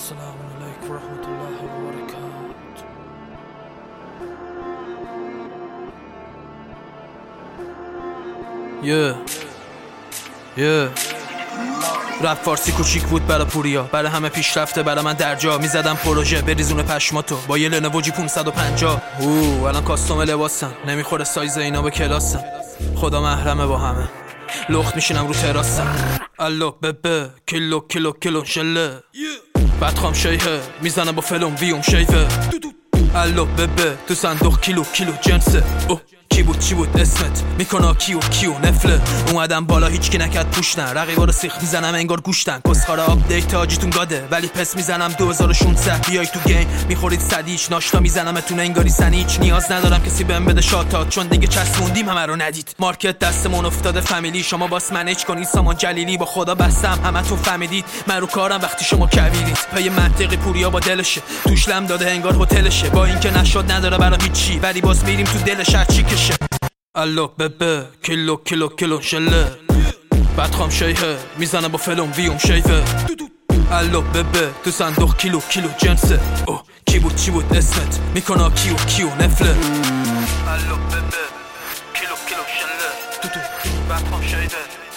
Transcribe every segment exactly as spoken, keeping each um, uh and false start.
السلام عليكم ورحمة الله وبركاته. یه یه رپ فارسی کوچیک بود برا پوریا، برا همه پیشرفته، برا من درجا. میزدم پروژه بریزون پشماتو با یه لنوو جی پانصد و پنجاه. اوه الان کاستوم لباسم، نمیخوره سایز اینا به کلاسم. خدا محرمه با همه، لخت میشینم رو تراسم. الو ببه کیلو کیلو کیلو شله، بعد خام شیهه میزنم با فلوم ویوم شیفه. الو ببه تو صندوق کیلو کیلو جنسه. اوه کی بود چی بود اسمت، میکنه کیو کیو نفله. اومدم بالا هیچکی نکرد پوشتن، رقیبا رو سیخ میزنم انگار گوشتن. کسخاره آپدیت آجیتون گاده ولی پس میزنم دو هزار و شانزده. بیای تو گیم میخورید صدیچ، ناشتا میزنم اتون انگاری سنیچ. نیاز ندارم کسی بهم بده شاتات، چون دیگه چسبوندیم همه رو ندید. مارکت دستمون افتاده فامیلی، شما باس منیج کنید سامان جلیلی. با خدا بستم همتون فهمیدید من رو کارم وقتی شما کویرید. پای منطقی پوریا با دلشه، توش لم داده انگار هتلشه. با اینکه نشد نداره برام هیچی، ولی باز میریم تو دلش هر چی کشه. الو ببه کیلو کیلو کیلو شله، بعد خام شیهه میزنم با فلوم ویوم شیفه. الو ببه تو صندوق کیلو کیلو جنسه. اوه کی بود چی بود اسمت، میکنه کیو کیو نفله. الو ببه کیلو کیلو شله، تو تو بعد خام شیهه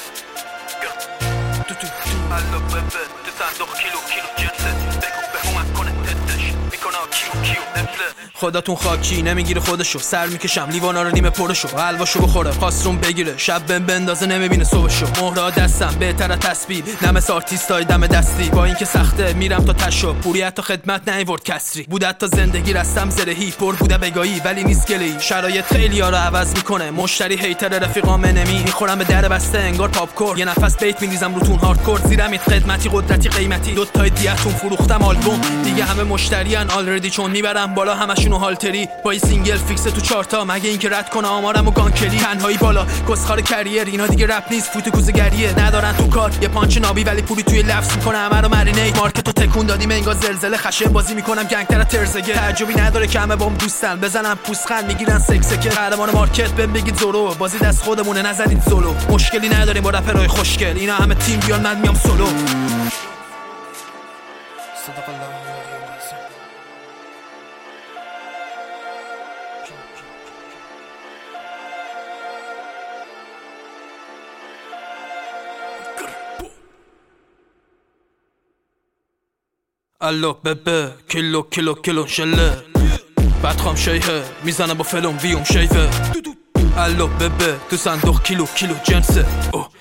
تو تو. الو ببه تو صندوق کیلو کیلو جنسه. بگو به اومد کنه تدش، میکنه کیو کیو نفله. خداتون خاکی نمیگیره خودشو، سر میکشم لیوانا رو نیمه پرشو. حلواشو بخوره خواستروم بگیره، شب بهم بندازه نمیبینه صبحشو. مهرا دستم بهتره تسبیح، نه مثل آرتیستای دم دستی. با اینکه سخته میرم تا تشو، پوری حتی خدمت نیورد کسری. بوده تا زندگی رستم زرهی، پر بوده بگایی ولی نیست گلی. شرایط خیلی ها رو عوض میکنه، مشتری هیتر رفیقام نمی. میخورم به در بسته انگار پاپ کورن، یه نفس بیت میریزم روتون هاردکور. زیرم خدمتی قدرتی قیمتی، دو تای دیتون فروختم آلبوم. دیگه همه مشتریان آلردی، چون میبرم بالا همشونو هالتری. با این سینگل فیکس تو چارتا، مگه اینکه رد کنه آمارمو گانکلی. تنهایی بالا کسخار کریر، اینا دیگه رپ نیست فوت کوزه‌گریه. ندارن تو کار یه پانچ نابی، ولی پولی توی لفظ میکنه همه رو مرینیت. مارکتو تکون دادیم انگار زلزله، خشن بازی میکنم گنگتر ترزگه. تعجبی نداره که همه بام دوستن، بزنم پوسخند میگیرن سکسکه. قهرمان مارکت بهم بگید زورو، بازی دست خودمونه نزنید سولو. مشکلی نداریم با رپرای خوشگل، اینا همه تیم بیان من میام سولو. صدق الله. الو ببه کیلو کیلو کیلو شله، بعد خام شیهه میزنم با فلوم ویوم شیفه. الو ببه تو صندوق کیلو کیلو جنسه. اوه